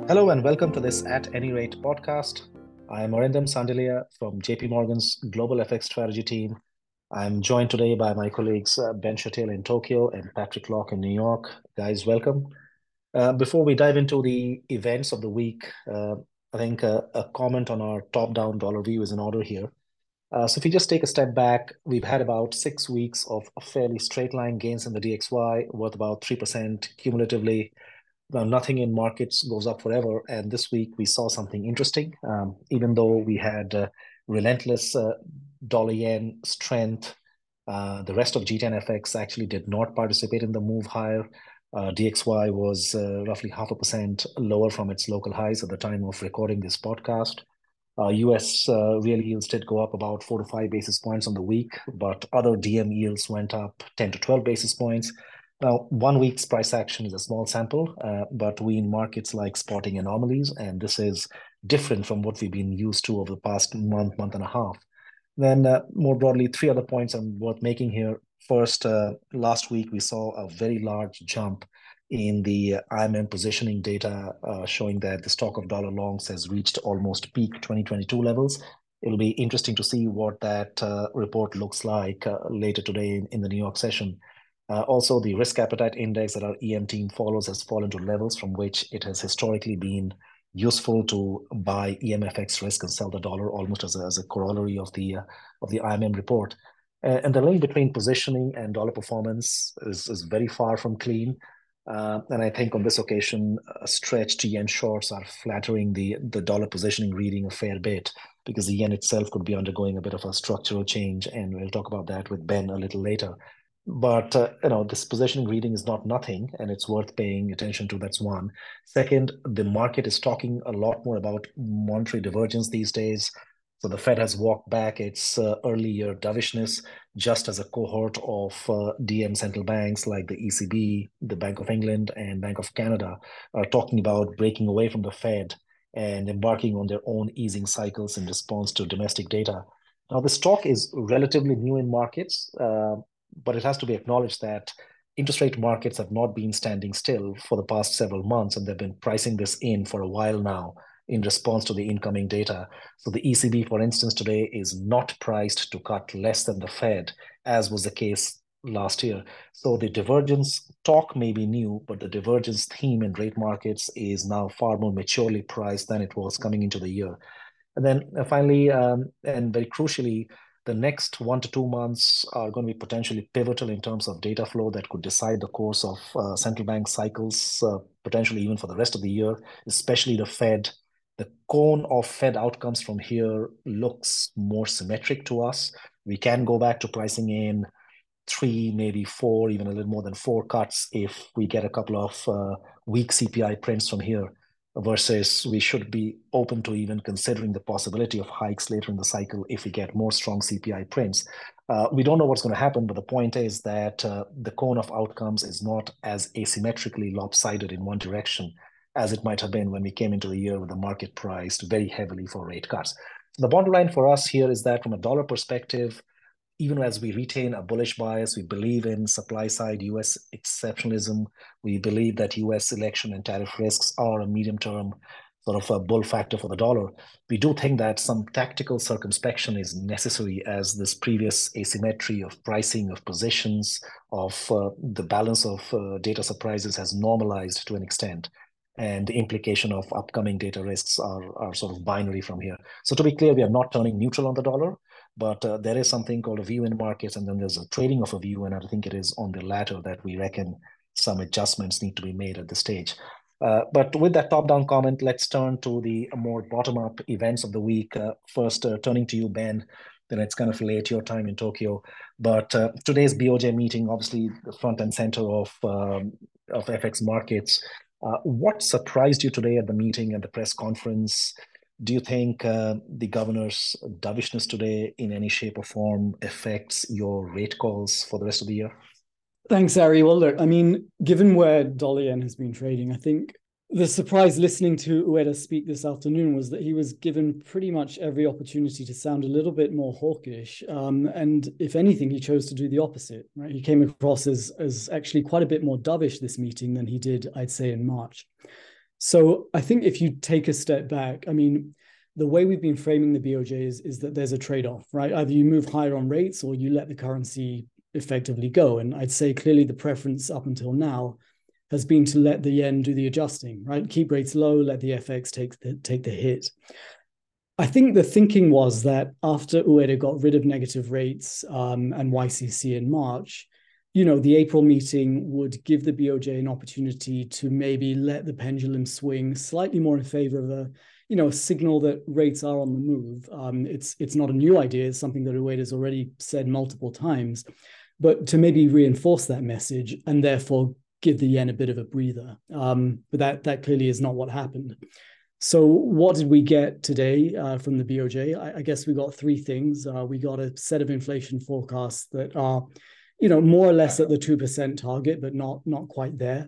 Hello and welcome to this At Any Rate podcast. I'm Arindam Sandilia from JP Morgan's Global FX Strategy team. I'm joined today by my colleagues Ben Shatil in Tokyo and Patrick Locke in New York. Guys, welcome. Before we dive into the events of the week, I think a comment on our top-down dollar view is in order here. So if you just take a step back, we've had about 6 weeks of fairly straight line gains in the DXY, worth about 3% cumulatively. Well, nothing in markets goes up forever. And this week we saw something interesting. Even though we had relentless dollar yen strength, the rest of G10 FX actually did not participate in the move higher. DXY was roughly 0.5% lower from its local highs at the time of recording this podcast. US real yields did go up about 4 to 5 basis points on the week, but other DM yields went up 10 to 12 basis points. Now, 1 week's price action is a small sample, but we in markets like spotting anomalies, and this is different from what we've been used to over the past month and a half. Then, more broadly, three other points I'm worth making here. First, last week we saw a very large jump in the IMM positioning data, showing that the stock of dollar longs has reached almost peak 2022 levels. It'll be interesting to see what that report looks like later today in the New York session. Also, the risk appetite index that our EM team follows has fallen to levels from which it has historically been useful to buy EMFX risk and sell the dollar, almost as a corollary of the IMM report. And the link between positioning and dollar performance is very far from clean. And I think on this occasion, stretched yen shorts are flattering the dollar positioning reading a fair bit because the yen itself could be undergoing a bit of a structural change, and we'll talk about that with Ben a little later. But this positioning reading is not nothing, and it's worth paying attention to. That's one. Second, the market is talking a lot more about monetary divergence these days. So the Fed has walked back its early year dovishness, just as a cohort of DM central banks like the ECB, the Bank of England, and Bank of Canada are talking about breaking away from the Fed and embarking on their own easing cycles in response to domestic data. Now, this talk is relatively new in markets, but it has to be acknowledged that interest rate markets have not been standing still for the past several months, and they've been pricing this in for a while now in response to the incoming data. So the ECB, for instance, today is not priced to cut less than the Fed, as was the case last year. So the divergence talk may be new, but the divergence theme in rate markets is now far more maturely priced than it was coming into the year. And then finally, and very crucially, the next 1 to 2 months are going to be potentially pivotal in terms of data flow that could decide the course of central bank cycles, potentially even for the rest of the year, especially the Fed. The cone of Fed outcomes from here looks more symmetric to us. We can go back to pricing in three, maybe four, even a little more than four cuts if we get a couple of weak CPI prints from here, versus we should be open to even considering the possibility of hikes later in the cycle if we get more strong CPI prints. We don't know what's going to happen, but the point is that the cone of outcomes is not as asymmetrically lopsided in one direction as it might have been when we came into the year with the market priced very heavily for rate cuts. The bottom line for us here is that from a dollar perspective, even as we retain a bullish bias, we believe in supply side US exceptionalism. We believe that US election and tariff risks are a medium term sort of a bull factor for the dollar. We do think that some tactical circumspection is necessary as this previous asymmetry of pricing, of positions, of the balance of data surprises has normalized to an extent. And the implication of upcoming data risks are sort of binary from here. So to be clear, we are not turning neutral on the dollar, but there is something called a view in markets, and then there's a trading of a view, and I think it is on the latter that we reckon some adjustments need to be made at this stage. But with that top-down comment, let's turn to the more bottom-up events of the week. First, turning to you, Ben, then it's kind of late your time in Tokyo. But today's BOJ meeting, obviously the front and center of FX markets. What surprised you today at the meeting and the press conference? Do you think the governor's dovishness today in any shape or form affects your rate calls for the rest of the year? Thanks, Ari. Well, look, I mean, given where dollar yen has been trading, I think the surprise listening to Ueda speak this afternoon was that he was given pretty much every opportunity to sound a little bit more hawkish. And if anything, he chose to do the opposite, right? He came across as actually quite a bit more dovish this meeting than he did, I'd say, in March. So I think if you take a step back, I mean, the way we've been framing the BOJ is that there's a trade-off, right? Either you move higher on rates or you let the currency effectively go. And I'd say clearly the preference up until now has been to let the yen do the adjusting, right? Keep rates low, let the FX take the hit. I think the thinking was that after Ueda got rid of negative rates and YCC in March, the April meeting would give the BOJ an opportunity to maybe let the pendulum swing slightly more in favor of a signal that rates are on the move. It's not a new idea. It's something that Ueda has already said multiple times, but to maybe reinforce that message and therefore give the yen a bit of a breather. But that clearly is not what happened. So what did we get today from the BOJ? I guess we got three things. We got a set of inflation forecasts that are, more or less at the 2% target, but not quite there.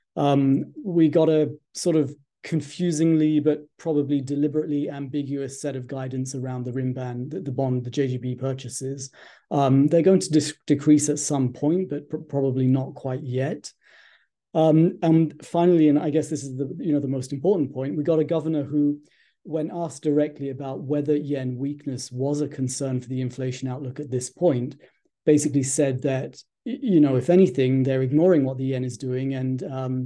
We got a sort of confusingly, but probably deliberately ambiguous set of guidance around the Rinban, the bond, the JGB purchases. They're going to decrease at some point, but probably not quite yet. And finally, and I guess this is the most important point, we got a governor who, when asked directly about whether yen weakness was a concern for the inflation outlook at this point, basically said that if anything, they're ignoring what the yen is doing, and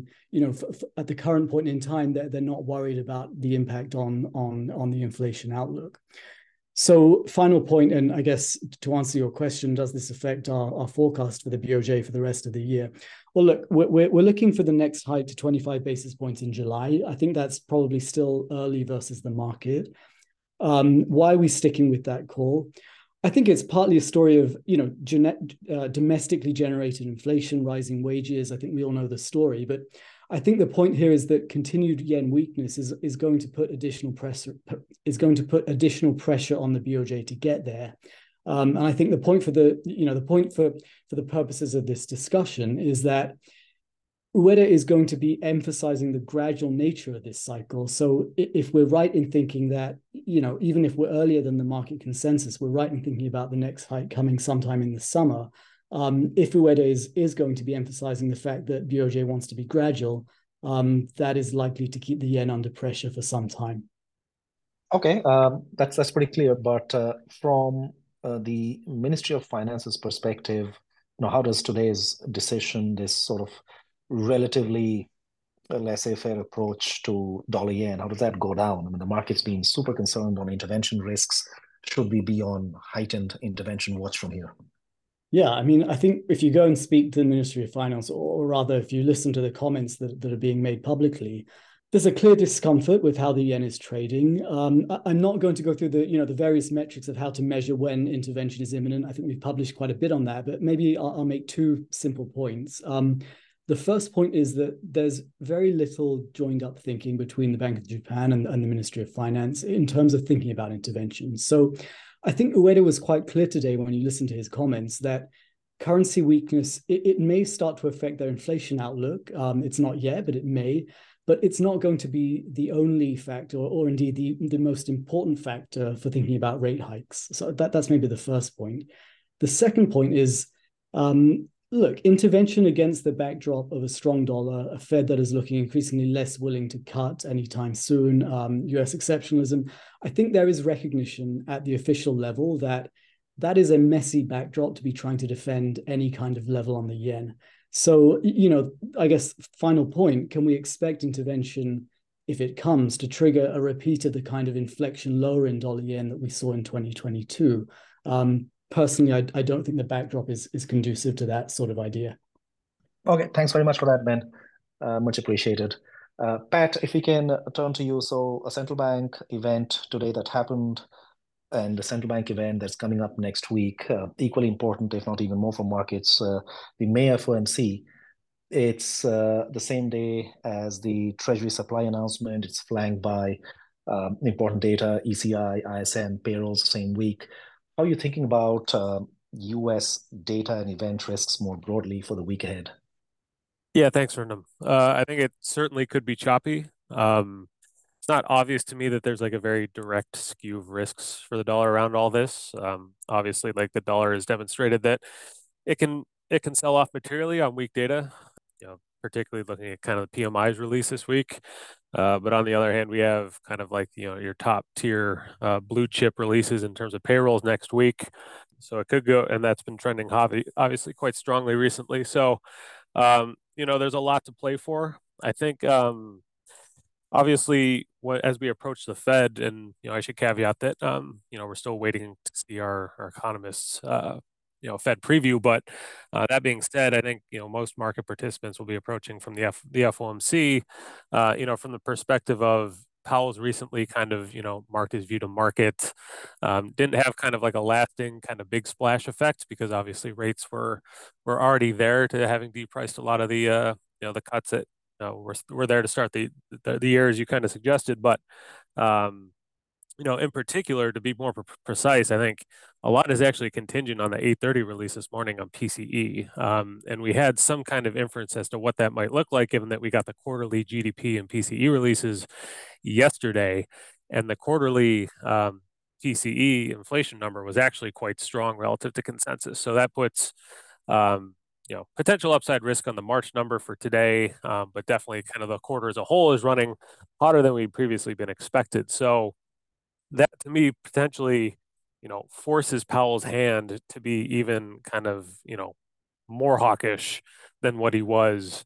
at the current point in time, they're not worried about the impact on the inflation outlook. So final point, and I guess to answer your question, does this affect our forecast for the BOJ for the rest of the year? Well, look, we're looking for the next hike to 25 basis points in July. I think that's probably still early versus the market. Why are we sticking with that call? I think it's partly a story of, domestically generated inflation, rising wages. I think we all know the story, but I think the point here is that continued yen weakness is going to put additional pressure on the BOJ to get there. And I think the point for the purposes of this discussion is that Ueda is going to be emphasizing the gradual nature of this cycle. So if we're right in thinking that, even if we're earlier than the market consensus, we're right in thinking about the next hike coming sometime in the summer. If Ueda is going to be emphasizing the fact that BOJ wants to be gradual, that is likely to keep the yen under pressure for some time. Okay, that's pretty clear. But from the Ministry of Finance's perspective, how does today's decision, this sort of relatively laissez-faire approach to dollar yen, how does that go down? I mean, the market's been super concerned on intervention risks. Should we be on heightened intervention watch from here? Yeah, I mean, I think if you go and speak to the Ministry of Finance, or rather, if you listen to the comments that are being made publicly, there's a clear discomfort with how the yen is trading. I'm not going to go through the various metrics of how to measure when intervention is imminent. I think we've published quite a bit on that, but maybe I'll make two simple points. The first point is that there's very little joined up thinking between the Bank of Japan and the Ministry of Finance in terms of thinking about intervention. So I think Ueda was quite clear today when you listen to his comments that currency weakness, it may start to affect their inflation outlook. It's not yet, but it may. But it's not going to be the only factor, or indeed the most important factor for thinking about rate hikes. So that's maybe the first point. The second point is, look, intervention against the backdrop of a strong dollar, a Fed that is looking increasingly less willing to cut anytime soon, US exceptionalism. I think there is recognition at the official level that is a messy backdrop to be trying to defend any kind of level on the yen. So, I guess final point, can we expect intervention, if it comes, to trigger a repeat of the kind of inflection lower in dollar yen that we saw in 2022? Personally, I don't think the backdrop is conducive to that sort of idea. Okay, thanks very much for that, Ben. Much appreciated. Pat, if we can turn to you. So a central bank event today that happened, and the central bank event that's coming up next week, equally important, if not even more for markets, the May FOMC. It's the same day as the Treasury supply announcement. It's flanked by important data, ECI, ISM, payrolls the same week. How are you thinking about US data and event risks more broadly for the week ahead? Yeah, thanks, Arnhem. I think it certainly could be choppy. It's not obvious to me that there's like a very direct skew of risks for the dollar around all this. Obviously, like the dollar has demonstrated that it can sell off materially on weak data. Particularly looking at kind of the PMI's release this week. But on the other hand, we have kind of like, your top tier blue chip releases in terms of payrolls next week. So it could go, and that's been trending obviously quite strongly recently. So, there's a lot to play for. I think, obviously, as we approach the Fed, and I should caveat that we're still waiting to see our economists Fed preview. But that being said, I think most market participants will be approaching from the FOMC, from the perspective of Powell's recently kind of marked his view to market. Didn't have kind of like a lasting kind of big splash effect because obviously rates were already there to having depriced a lot of the the cuts that we're there to start the year, as you kind of suggested. But in particular, to be more precise, I think a lot is actually contingent on the 8:30 release this morning on PCE, and we had some kind of inference as to what that might look like, given that we got the quarterly GDP and PCE releases yesterday, and the quarterly PCE inflation number was actually quite strong relative to consensus. So that puts potential upside risk on the March number for today, but definitely kind of the quarter as a whole is running hotter than we'd previously been expected. So that to me potentially, forces Powell's hand to be even kind of, more hawkish than what he was,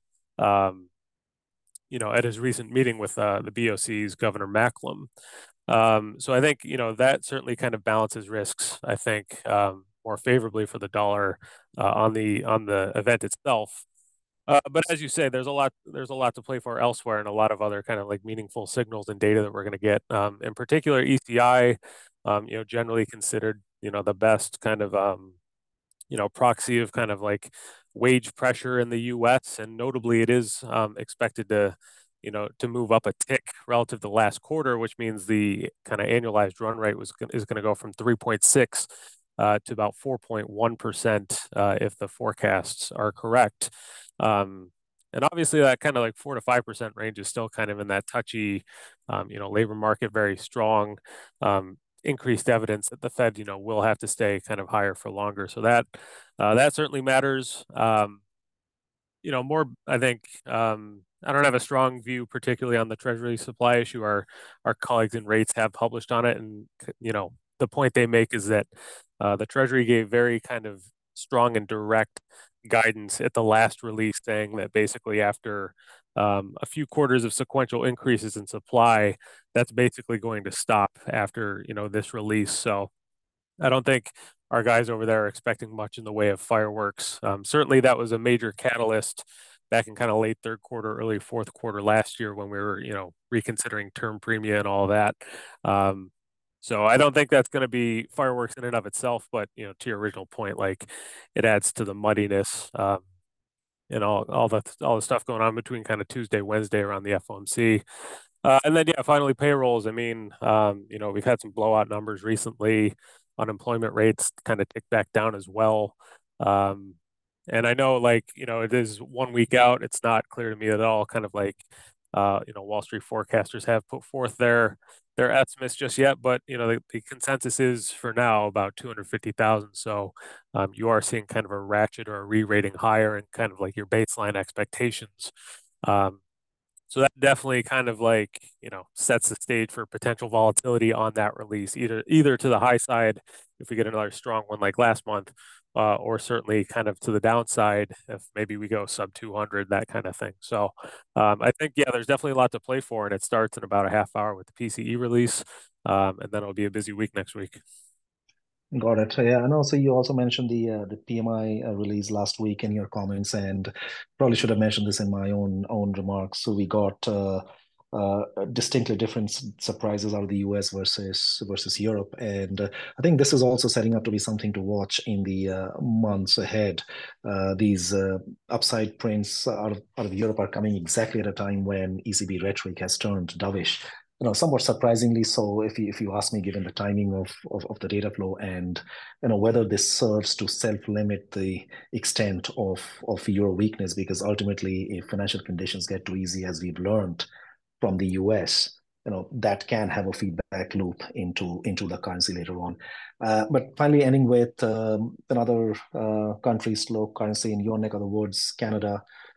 at his recent meeting with the BOC's Governor Macklem. So I think, that certainly kind of balances risks, I think, more favorably for the dollar on the event itself. But as you say, there's a lot to play for elsewhere, and a lot of other kind of like meaningful signals and data that we're going to get. In particular, ECI, generally considered the best kind of proxy of kind of like wage pressure in the U.S. And notably, it is expected to to move up a tick relative to last quarter, which means the kind of annualized run rate is going to go from 3.6 to about 4.1% if the forecasts are correct. And obviously that kind of like 4 to 5% range is still kind of in that touchy, labor market, very strong, increased evidence that the Fed, will have to stay kind of higher for longer. So that certainly matters. More, I think, I don't have a strong view, particularly on the Treasury supply issue. Our colleagues in rates have published on it, and the point they make is that the Treasury gave very kind of strong and direct guidance at the last release, saying that basically after a few quarters of sequential increases in supply, that's basically going to stop after this release. So I don't think our guys over there are expecting much in the way of fireworks. Certainly, that was a major catalyst back in kind of late third quarter, early fourth quarter last year when we were, reconsidering term premium and all that. So I don't think that's going to be fireworks in and of itself, but to your original point, like it adds to the muddiness and all the stuff going on between kind of Tuesday, Wednesday around the FOMC. And then finally payrolls. I mean, we've had some blowout numbers recently. Unemployment rates kind of tick back down as well. And I know, like, it is 1 week out. It's not clear to me at all, kind of like, Wall Street forecasters have put forth their estimates just yet, but the consensus is for now about 250,000. So you are seeing kind of a ratchet or a re-rating higher and kind of like your baseline expectations. So that definitely kind of like, sets the stage for potential volatility on that release, either to the high side if we get another strong one like last month, or certainly kind of to the downside if maybe we go sub 200, that kind of thing. So I think, there's definitely a lot to play for, and it starts in about a half hour with the PCE release, and then it'll be a busy week next week. Got it. Yeah, and also you also mentioned the PMI release last week in your comments, and probably should have mentioned this in my own remarks. So we got distinctly different surprises out of the US versus Europe, and I think this is also setting up to be something to watch in the months ahead. These upside prints out of Europe are coming exactly at a time when ECB rhetoric has turned dovish. Somewhat surprisingly so, if you ask me, given the timing of the data flow and whether this serves to self-limit the extent of euro weakness, because ultimately, if financial conditions get too easy, as we've learned from the US, that can have a feedback loop into the currency later on. But finally, ending with another country's slow currency in your neck of the woods, Canada.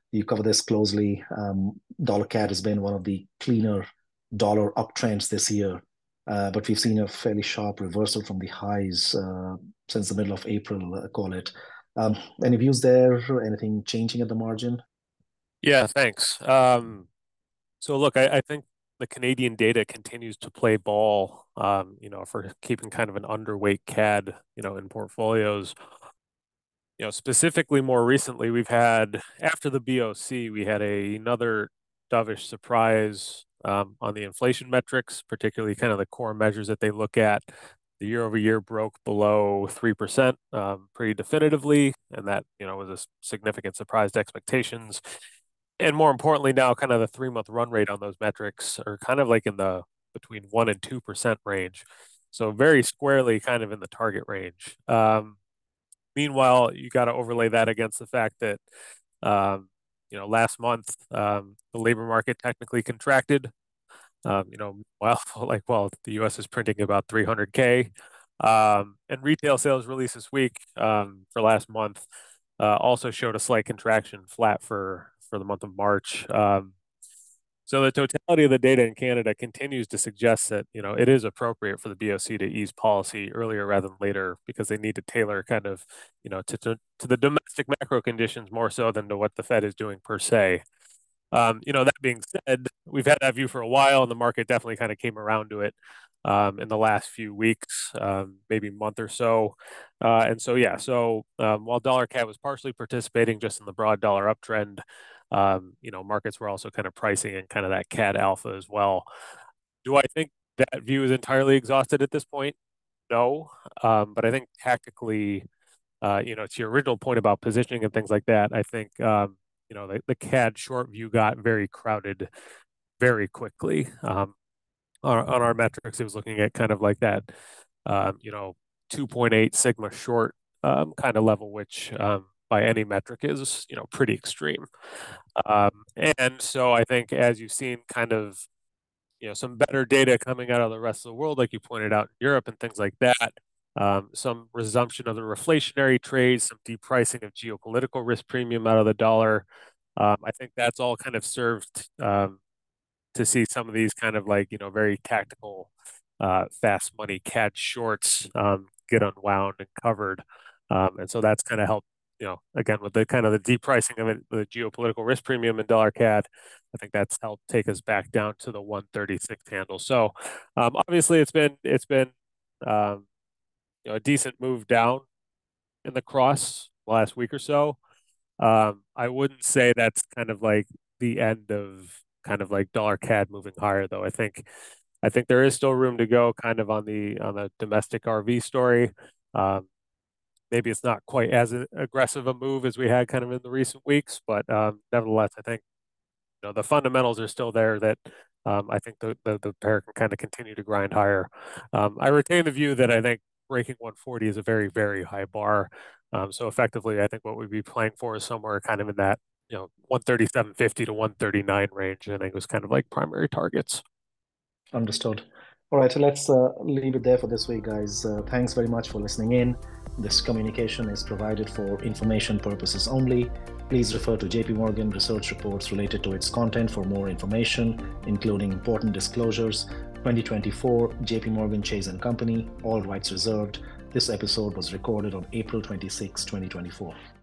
you cover this closely. Dollar CAD has been one of the cleaner dollar uptrends this year, but we've seen a fairly sharp reversal from the highs since the middle of April, call it. Any views there? Anything changing at the margin? Yeah, thanks. So look, I think the Canadian data continues to play ball, for keeping kind of an underweight CAD, in portfolios. Specifically more recently, we've had, after the BOC, we had another dovish surprise on the inflation metrics, particularly kind of the core measures that they look at. The year over year broke below 3% pretty definitively, and that, was a significant surprise to expectations. And more importantly, now kind of the 3-month run rate on those metrics are kind of like in the between 1 and 2% range. So very squarely kind of in the target range. Meanwhile, you got to overlay that against the fact that, last month, the labor market technically contracted. While the U.S. is printing about 300K, and retail sales released this week for last month also showed a slight contraction, flat for the month of March. So the totality of the data in Canada continues to suggest that, it is appropriate for the BOC to ease policy earlier rather than later, because they need to tailor kind of, to the domestic macro conditions more so than to what the Fed is doing per se. That being said, we've had that view for a while, and the market definitely kind of came around to it in the last few weeks, maybe month or so. While dollar CAD was partially participating just in the broad dollar uptrend, markets were also kind of pricing in kind of that CAD alpha as well. Do I think that view is entirely exhausted at this point? No, but I think tactically, to your original point about positioning and things like that, I think the CAD short view got very crowded very quickly. On our metrics, it was looking at kind of like that, 2.8 sigma short kind of level, which by any metric is, pretty extreme. And so I think as you've seen kind of, some better data coming out of the rest of the world, like you pointed out in Europe and things like that, some resumption of the reflationary trades, some depricing of geopolitical risk premium out of the dollar. I think that's all kind of served to see some of these kind of like, very tactical, fast money CAD shorts get unwound and covered. And so that's kind of helped, again, with the kind of the depricing of it, the geopolitical risk premium in dollar CAD, I think that's helped take us back down to the 136 handle. So obviously it's been a decent move down in the cross last week or so. I wouldn't say that's kind of like the end of kind of like dollar CAD moving higher, though. I think there is still room to go kind of on the domestic RV story. Maybe it's not quite as aggressive a move as we had kind of in the recent weeks, but nevertheless, I think the fundamentals are still there that I think the pair can kind of continue to grind higher. I retain the view that I think breaking 140 is a very, very high bar. So effectively, I think what we'd be playing for is somewhere kind of in that 137.50 to 139 range. I think was kind of like primary targets. Understood. All right, so let's leave it there for this week, guys. Thanks very much for listening in. This communication is provided for information purposes only. Please refer to JP Morgan research reports related to its content for more information, including important disclosures. 2024 JP Morgan Chase & Company, all rights reserved. This episode was recorded on April 26, 2024.